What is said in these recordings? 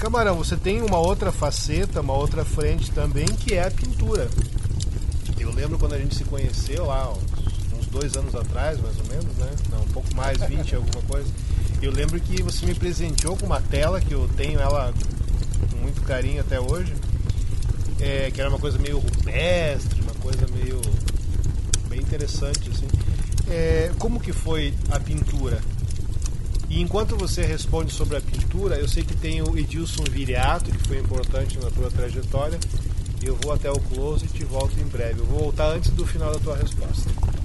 Camarão, você tem uma outra faceta, uma outra frente também, que é a pintura. Eu lembro quando a gente se conheceu lá, uns 2 anos atrás, mais ou menos, né? Não, um pouco mais, 20, alguma coisa. Eu lembro que você me presenteou com uma tela, que eu tenho ela com muito carinho até hoje, que era uma coisa meio rupestre, uma coisa meio bem interessante, assim. Como que foi a pintura? E enquanto você responde sobre a pintura, eu sei que tem o Edilson Viriato, que foi importante na tua trajetória. Eu vou até o close e te volto em breve. Eu vou voltar antes do final da tua resposta.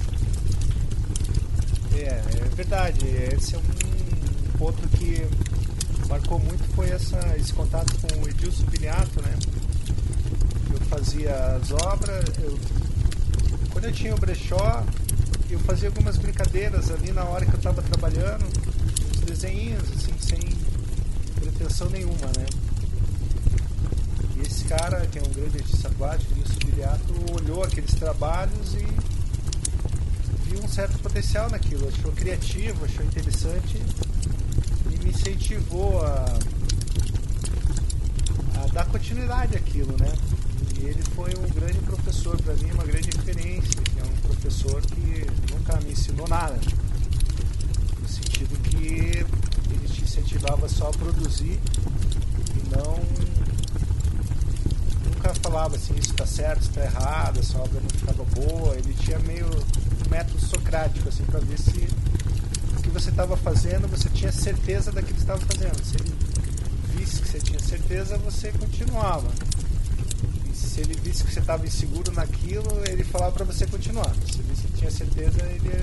É verdade. Esse é um ponto que marcou muito, foi esse contato com o Edilson Viriato, né? Eu fazia as obras, quando eu tinha o brechó, eu fazia algumas brincadeiras ali na hora que eu estava trabalhando, uns desenhinhos, assim, sem pretensão nenhuma, né? E esse cara, que é um grande artista plástico, o Edilson Viriato, olhou aqueles trabalhos e viu um certo potencial naquilo, achou criativo, achou interessante e me incentivou a dar continuidade àquilo, né? E ele foi um grande professor para mim, uma grande referência, que é um professor que nunca me ensinou nada, no sentido que ele te incentivava só a produzir e nunca falava assim, isso está certo, isso está errado, essa obra não ficava boa. Ele tinha meio um método socrático, assim, para ver se o que você estava fazendo, você tinha certeza daquilo que estava fazendo. Se ele visse que você tinha certeza, você continuava. E se ele visse que você estava inseguro naquilo, ele falava para você continuar. Se ele visse que tinha certeza,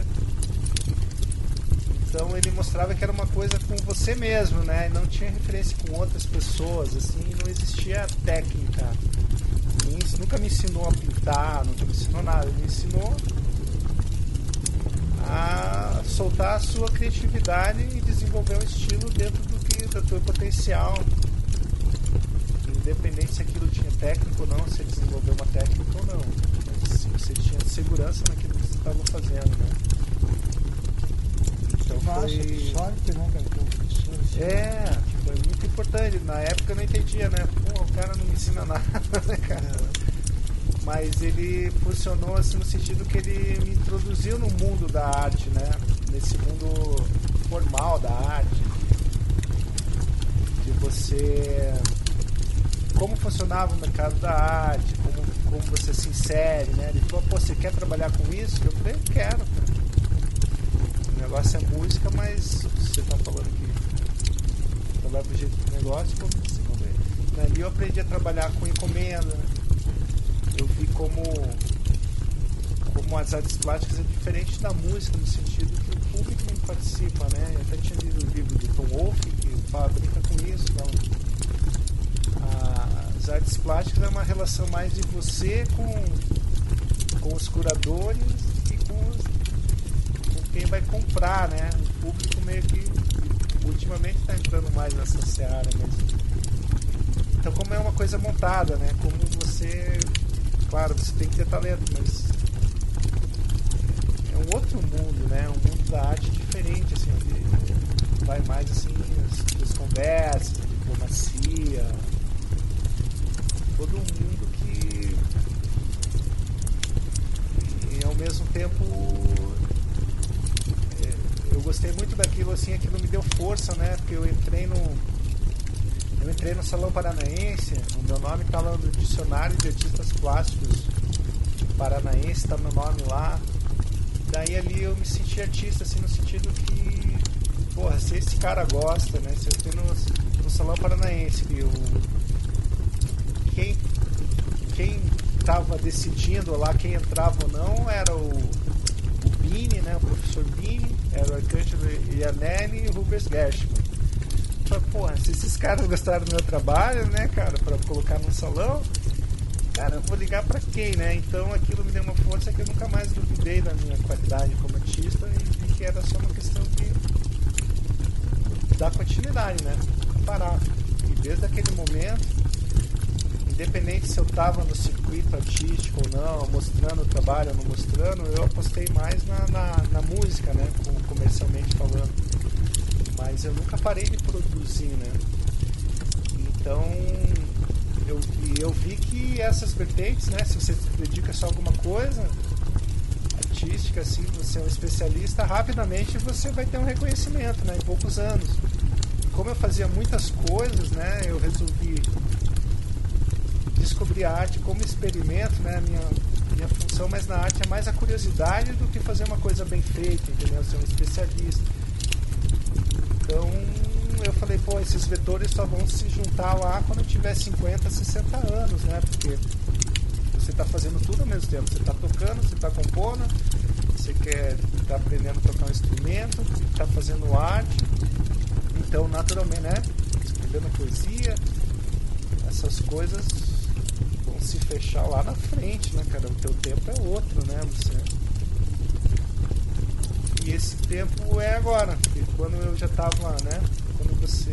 Então ele mostrava que era uma coisa com você mesmo, né? E não tinha referência com outras pessoas, assim, não existia técnica. Nunca me ensinou a pintar, nunca me ensinou nada. Ele me ensinou a soltar a sua criatividade e desenvolver um estilo dentro do teu potencial. Independente se aquilo tinha técnica ou não, se ele desenvolveu uma técnica ou não. Mas se você tinha segurança naquilo que você estava fazendo, né? Então foi sorte, né, cara? Foi muito importante. Na época eu não entendia, né? Pô, o cara não me ensina nada, né, cara? Mas ele funcionou assim no sentido que ele me introduziu no mundo da arte, né? Nesse mundo formal da arte. De você... Como funcionava o mercado da arte, como você se insere, né? Ele falou, pô, você quer trabalhar com isso? Eu falei, quero, cara. O negócio é música, mas você tá falando que trabalha pro jeito do negócio, vamos desenvolver. Ali eu aprendi a trabalhar com encomenda. Eu vi como as artes plásticas é diferente da música, no sentido que o público não participa, né? Eu até tinha lido o livro do Tom Wolfe, que brinca com isso. Então, as artes plásticas é uma relação mais de você com os curadores e com quem vai comprar, né? O público meio que ultimamente está entrando mais nessa seara mesmo. Então, como é uma coisa montada, né? Como você... Claro, você tem que ter talento, mas é um outro mundo, né? Um mundo da arte diferente, assim, onde vai mais assim as conversas, a diplomacia, todo um mundo que e ao mesmo tempo eu gostei muito daquilo, assim, aquilo me deu força, né? Porque eu entrei no Salão Paranaense, o meu nome estava no dicionário de artistas plásticos paranaense, está meu nome lá. Daí ali eu me senti artista, assim, no sentido que, porra, se esse cara gosta, né? Se eu fui no Salão Paranaense, que quem estava decidindo lá quem entrava ou não era o Bini, né? O professor Bini, era o Arcângelo Iannelli e o Rubens Gershman. Porra, se esses caras gostaram do meu trabalho, né, cara, pra colocar num salão, cara, eu vou ligar pra quem, né? Então aquilo me deu uma força que eu nunca mais duvidei da minha qualidade como artista e vi que era só uma questão de dar continuidade, né? Parar. E desde aquele momento, independente se eu tava no circuito artístico ou não, mostrando o trabalho ou não mostrando, eu apostei mais na música, né? Comercialmente falando. Mas eu nunca parei de produzir, né? Então eu vi que essas vertentes, né, se você se dedica só a alguma coisa artística, assim, você é um especialista, rapidamente você vai ter um reconhecimento, né, em poucos anos. Como eu fazia muitas coisas, né, eu resolvi descobrir a arte como experimento, né, minha função mais na arte é mais a curiosidade do que fazer uma coisa bem feita, entendeu? Ser um especialista. Então eu falei, pô, esses vetores só vão se juntar lá quando eu tiver 50, 60 anos, né? Porque você está fazendo tudo ao mesmo tempo. Você está tocando, você está compondo, você está aprendendo a tocar um instrumento, está fazendo arte. Então, naturalmente, né? Escrevendo poesia, essas coisas vão se fechar lá na frente, né, cara? O teu tempo é outro, né? E esse tempo é agora. Porque quando eu já estava, né? Quando você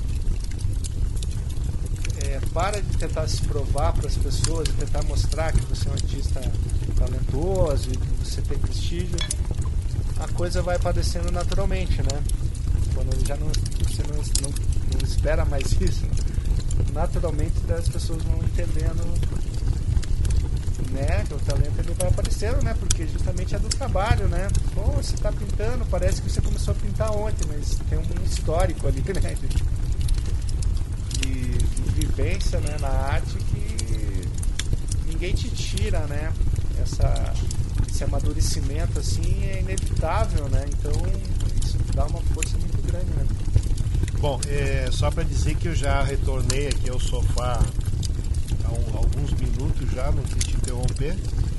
para de tentar se provar para as pessoas e tentar mostrar que você é um artista talentoso e que você tem prestígio, a coisa vai aparecendo naturalmente, né? Quando já você não espera mais isso, naturalmente as pessoas vão entendendo, né, que o talento ele vai aparecendo, né? Porque justamente é do trabalho, né? Pô, você está pintando, parece que você começou a pintar ontem, mas tem um histórico ali, né? De vivência, né, na arte que ninguém te tira, né? Esse amadurecimento assim é inevitável, né? Então isso dá uma força muito grande, né? Bom, só para dizer que eu já retornei aqui ao sofá há alguns minutos já, não quis te interromper.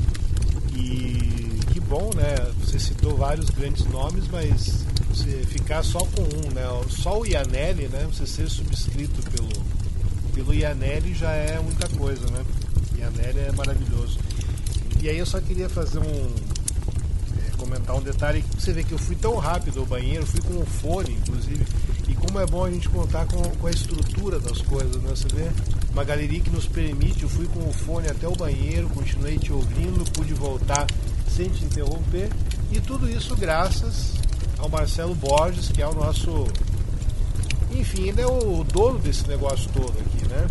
E que bom, né? Você citou vários grandes nomes, mas você ficar só com um, né? Só o Iannelli, né? Você ser subscrito pelo Iannelli já é muita coisa, né? Iannelli é maravilhoso. E aí eu só queria fazer comentar um detalhe que você vê que eu fui tão rápido ao banheiro, fui com o fone, inclusive, e como é bom a gente contar com a estrutura das coisas, né? Você vê uma galeria que nos permite, eu fui com o fone até o banheiro, continuei te ouvindo, pude voltar sem te interromper, e tudo isso graças ao Marcelo Borges, que é o nosso, enfim, ele é o dono desse negócio todo aqui, né?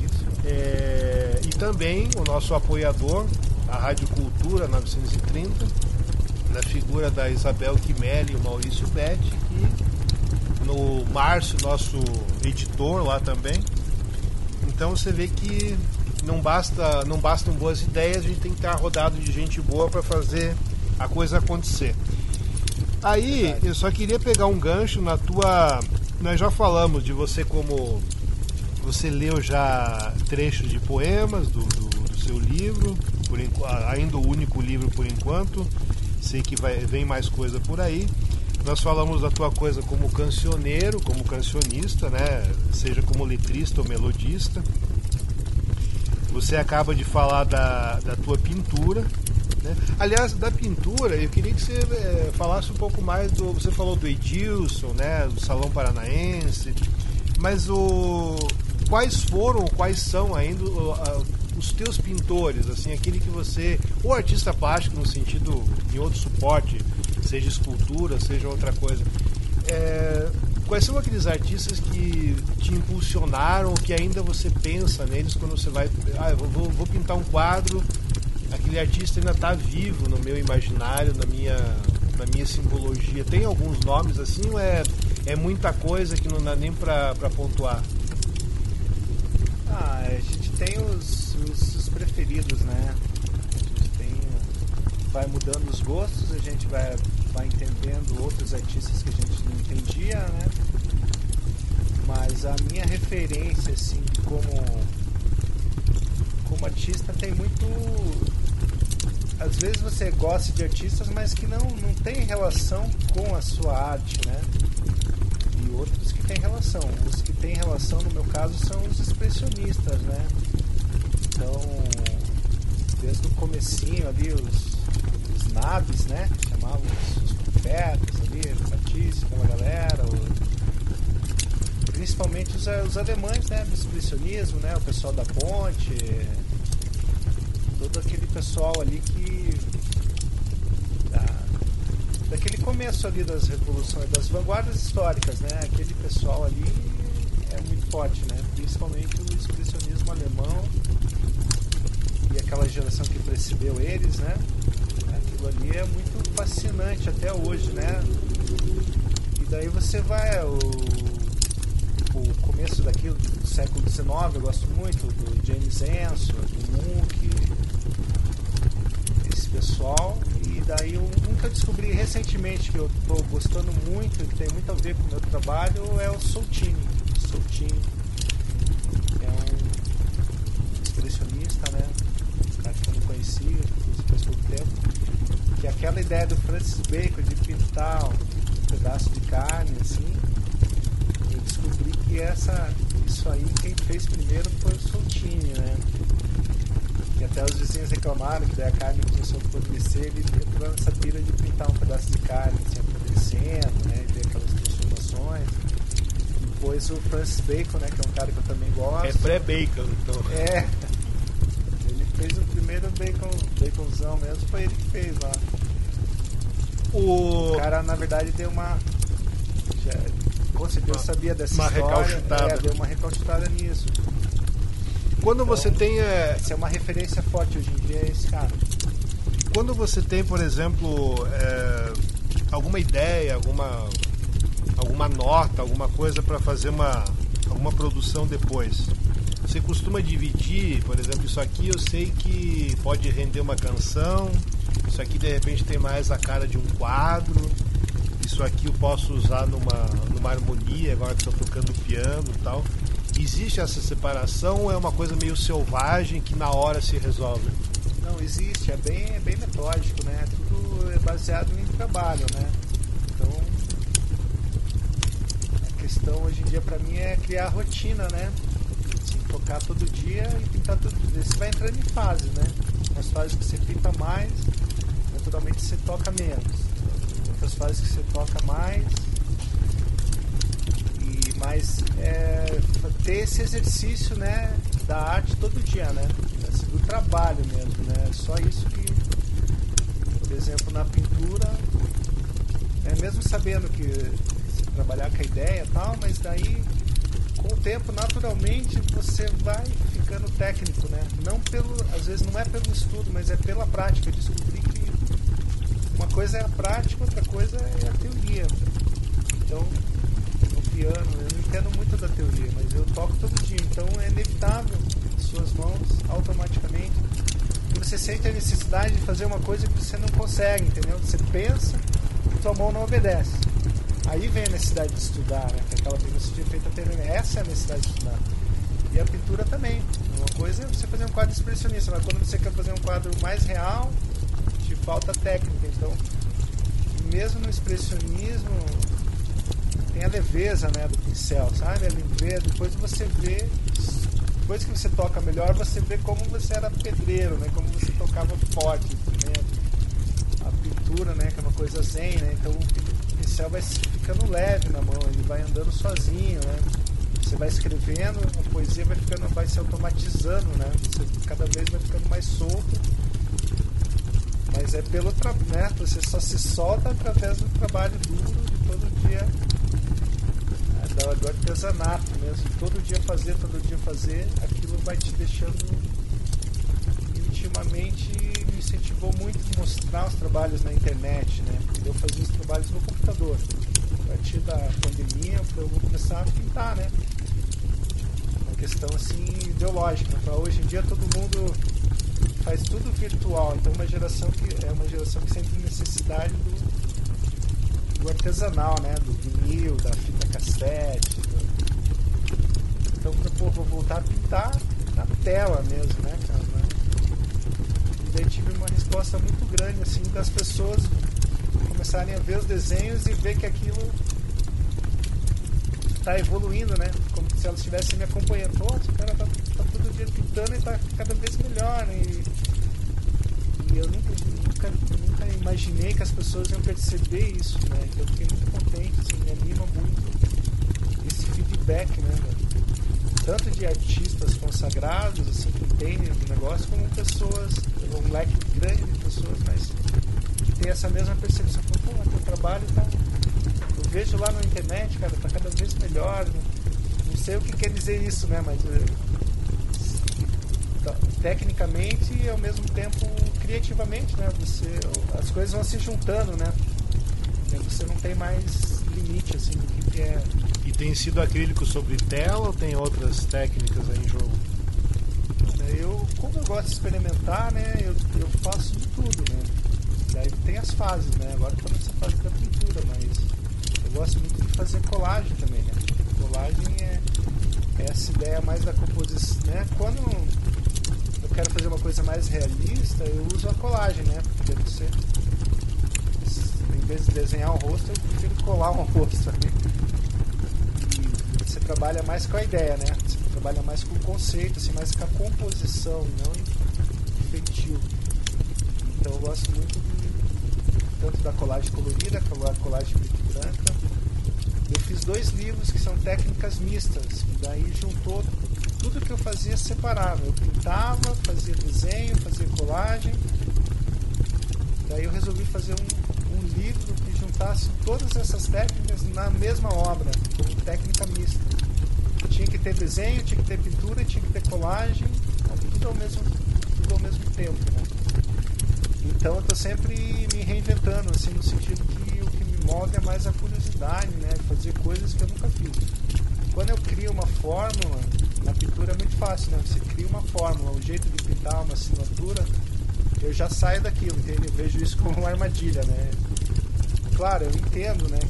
E também o nosso apoiador, a Rádio Cultura 930, na figura da Isabel Quimelli e o Maurício Betti, e no Márcio, nosso editor lá também. Então você vê que não bastam boas ideias, a gente tem que estar rodado de gente boa para fazer a coisa acontecer. Aí eu só queria pegar um gancho na tua... Nós já falamos de você como... Você leu já trechos de poemas do seu livro, ainda o único livro por enquanto. Sei que vem mais coisa por aí. Nós falamos da tua coisa como cancioneiro, como cancionista, né? Seja como letrista ou melodista. Você acaba de falar da tua pintura, né? Aliás, da pintura, eu queria que você falasse um pouco mais você falou do Edilson, né? Do Salão Paranaense, mas quais são ainda os teus pintores, assim, aquele que você, ou artista plástico no sentido em outro suporte, seja escultura, seja outra coisa, quais são aqueles artistas que te impulsionaram, que ainda você pensa neles quando você vai, eu vou pintar um quadro, aquele artista ainda está vivo no meu imaginário, na minha simbologia? Tem alguns nomes assim, ou é muita coisa que não dá nem para pontuar? A gente tem os preferidos, né? A gente vai mudando os gostos, a gente vai entendendo outros artistas que a gente não entendia, né? Mas a minha referência, assim, como artista, tem muito... Às vezes você gosta de artistas, mas que não tem relação com a sua arte, né? E outros que têm relação. Os que têm relação, no meu caso, são os expressionistas, né? Então, desde o comecinho ali, os nabis, né? Chamavam os profetas ali, os artistas, aquela galera. Principalmente os alemães, né? Do expressionismo, né? O pessoal da Ponte. Todo aquele pessoal ali daquele começo ali das revoluções, das vanguardas históricas, né? Aquele pessoal ali é muito forte, né? Principalmente o expressionismo alemão, e aquela geração que precedeu eles, né? Aquilo ali é muito fascinante até hoje, né? E daí você vai o começo daquilo do século XIX, eu gosto muito do James Ensor, do Munch, esse pessoal. E daí um que eu descobri recentemente que eu estou gostando muito e que tem muito a ver com o meu trabalho é o Soutine. Soutine é um expressionista, né? Um cara que eu não conhecia, faz pouco tempo. Que aquela ideia do Francis Bacon de pintar um pedaço de carne, assim, eu descobri que isso aí quem fez primeiro foi o Soutine, né? Que até os vizinhos reclamaram que daí a carne começou a apodrecer, ele entrou nessa pira de pintar um pedaço de carne assim, apodrecendo, né? E ver aquelas transformações. Depois o Francis Bacon, né? Que é um cara que eu também gosto. É pré-bacon, então. É. Ele fez o primeiro baconzão mesmo, foi ele que fez lá. O cara, na verdade, deu uma... Com certeza sabia dessa uma história. Recalchutada. Deu uma recalchutada nisso. Quando Então, você tem... Essa é uma referência forte hoje em dia, é esse cara. Quando você tem, por exemplo, alguma ideia, alguma nota, alguma coisa para fazer alguma produção depois, você costuma dividir, por exemplo, isso aqui eu sei que pode render uma canção, isso aqui de repente tem mais a cara de um quadro, isso aqui eu posso usar numa harmonia, agora que estou tocando piano e tal. Existe essa separação ou é uma coisa meio selvagem que na hora se resolve? Não, existe, é bem metódico, né? Tudo é baseado em trabalho, né? Então, a questão hoje em dia para mim é criar rotina, né? Assim, tocar todo dia e pintar todo dia. Você vai entrando em fase, né? Nas fases que você pinta mais, naturalmente você toca menos. Outras fases que você toca mais. Mas ter esse exercício, né, da arte todo dia, né, do trabalho mesmo, né, só isso que, por exemplo, na pintura, mesmo sabendo que se trabalhar com a ideia e tal, mas daí com o tempo naturalmente você vai ficando técnico, né, às vezes não é pelo estudo, mas é pela prática. Eu descobri que uma coisa é a prática, outra coisa é a teoria. Então, piano, eu não entendo muito da teoria, mas eu toco todo dia, então é inevitável suas mãos automaticamente, e você sente a necessidade de fazer uma coisa que você não consegue, entendeu? Você pensa e sua mão não obedece, aí vem a necessidade de estudar, né? Que aquela coisa que você tinha feito anteriormente, essa é a necessidade de estudar. E a pintura também, uma coisa é você fazer um quadro expressionista, mas quando você quer fazer um quadro mais real, te falta técnica. Então, mesmo no expressionismo tem a leveza, né, do pincel, sabe? A leveza, depois você vê, depois que você toca melhor, você vê como você era pedreiro, né? Como você tocava forte, né? A pintura, né, que é uma coisa zen, né? Então o pincel vai ficando leve na mão, ele vai andando sozinho, né? Você vai escrevendo, a poesia vai se automatizando, né? Você cada vez vai ficando mais solto. Mas é pelo trabalho, né? Você só se solta através do trabalho duro de todo dia, do artesanato mesmo. Todo dia fazer, aquilo vai te deixando intimamente. Me incentivou muito a mostrar os trabalhos na internet, né? Eu fazia os trabalhos no computador. A partir da pandemia, eu vou começar a pintar, né? Uma questão assim ideológica. Hoje em dia todo mundo faz tudo virtual, então uma geração que sente necessidade do artesanal, né? Do vinil, da fita cassete. Então, vou voltar a pintar na tela mesmo, né, cara? E daí tive uma resposta muito grande, assim, das pessoas começarem a ver os desenhos e ver que aquilo está evoluindo, né? Como se elas estivessem me acompanhando. Nossa, o cara tá todo dia pintando e tá cada vez melhor, né? E eu nunca imaginei que as pessoas iam perceber isso, né? Então eu fiquei muito contente, assim, me anima muito esse feedback, né? Tanto de artistas consagrados, assim, que entendem do negócio, como pessoas, um leque grande de pessoas, mas que tem essa mesma percepção. Pô, teu trabalho tá... Eu vejo lá na internet, cara, tá cada vez melhor, né? Não sei o que quer dizer isso, né? Mas tecnicamente e ao mesmo tempo criativamente, né? As coisas vão se juntando, né? Você não tem mais limite assim do que é. E tem sido acrílico sobre tela ou tem outras técnicas aí em jogo? Como eu gosto de experimentar, né? Eu faço de tudo, né? Daí tem as fases, né? Agora estou nessa fase da pintura, mas eu gosto muito de fazer colagem também, né? Colagem é essa ideia mais da composição, né? Quando eu quero fazer uma coisa mais realista, eu uso a colagem, né? Porque você, em vez de desenhar um rosto, eu prefiro colar um rosto ali. E você trabalha mais com a ideia, né? Você trabalha mais com o conceito, assim, mais com a composição, não em feitio. Então eu gosto muito tanto da colagem colorida, da colagem preta e branca. Eu fiz 2 livros que são técnicas mistas, que daí juntou tudo que eu fazia separado. Eu pintava, fazia desenho, fazia colagem. Daí eu resolvi fazer um livro que juntasse todas essas técnicas na mesma obra, como técnica mista. Tinha que ter desenho, tinha que ter pintura, tinha que ter colagem, tudo ao mesmo tempo, né? Então eu estou sempre me reinventando, assim, no sentido que o que me move é mais a curiosidade, né? Fazer coisas que eu nunca fiz. Quando eu crio uma fórmula, na pintura é muito fácil, né? Você cria uma fórmula, um jeito de pintar, uma assinatura, eu já saio daquilo, entende? Eu vejo isso como uma armadilha, né? Claro, eu entendo, né,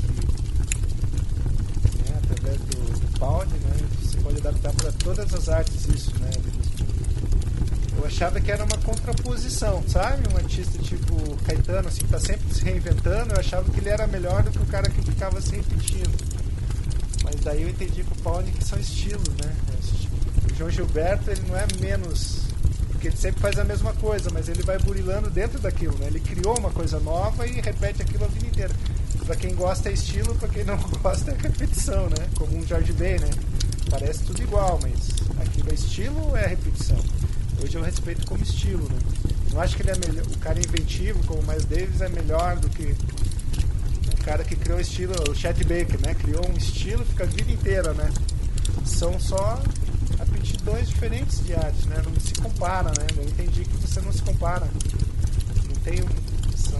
que através do Pauli, né, você pode adaptar para todas as artes isso, né? Eu achava que era uma contraposição, sabe? Um artista tipo Caetano, assim, que tá sempre se reinventando, eu achava que ele era melhor do que o cara que ficava se repetindo. Mas daí eu entendi com o Pauli que são estilos, né? O João Gilberto, ele não é menos, porque ele sempre faz a mesma coisa, mas ele vai burilando dentro daquilo, né? Ele criou uma coisa nova e repete aquilo a vida inteira. Pra quem gosta é estilo, pra quem não gosta é repetição, né? Como um Jorge Ben, né? Parece tudo igual, mas aquilo é estilo ou é repetição? Hoje eu respeito como estilo, né? Não acho que ele é melhor, o cara inventivo, como o Miles Davis, é melhor do que o cara que criou o estilo, o Chet Baker, né? Criou um estilo, fica a vida inteira, né? São só aptidões diferentes de arte, né? Não se compara, né? Eu entendi que você não se compara. Não tem são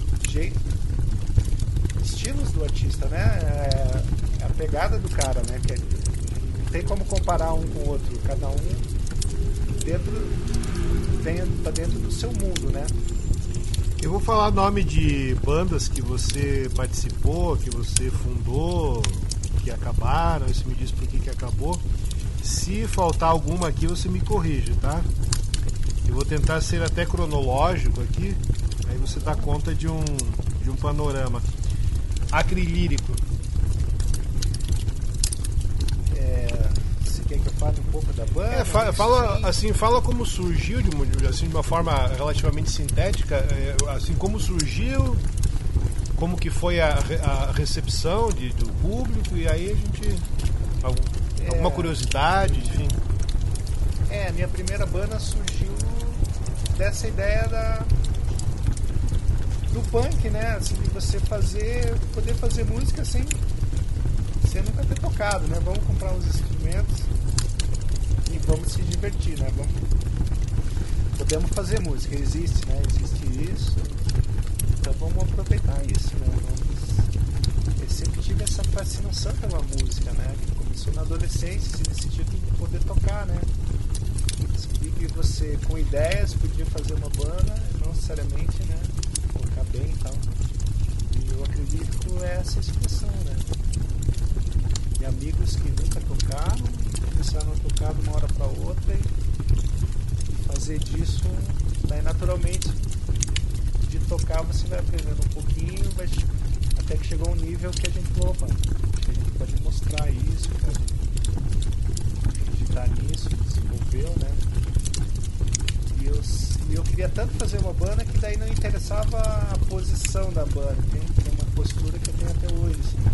estilos do artista, né? É a pegada do cara, né? Que não tem como comparar um com o outro. Cada um tá dentro do seu mundo, né? Eu vou falar nome de bandas que você participou, que você fundou, que acabaram, você me diz por que acabou. Se faltar alguma aqui, você me corrige, tá? Eu vou tentar ser até cronológico aqui, aí você dá conta de um panorama. Acrilírico. Você quer que eu fale um pouco da banda? Fala como surgiu de uma forma relativamente sintética, assim como surgiu, como que foi a recepção do público, e aí a gente alguma curiosidade, enfim. A minha primeira banda surgiu dessa ideia do punk, né? Assim, de você poder fazer música sem nunca ter tocado, né? Vamos comprar uns instrumentos e vamos se divertir, né? Podemos fazer música, existe, né? Existe isso, então vamos aproveitar isso, né? Eu sempre tive essa fascinação pela música, né? Que começou na adolescência, assim, nesse sentido de poder tocar, né? Descobri que você, com ideias, podia fazer uma banda, não necessariamente, né? Tocar bem e tal. E eu acredito que é essa expressão, né? E amigos que nunca tocaram, começaram a tocar de uma hora para outra e fazer disso, daí naturalmente, de tocar você vai aprendendo um pouquinho, até que chegou um nível que a gente falou, opa, que a gente pode mostrar isso, pode acreditar nisso, desenvolveu, né? E eu queria tanto fazer uma banda que daí não interessava a posição da banda, tem uma postura que eu tenho até hoje, assim.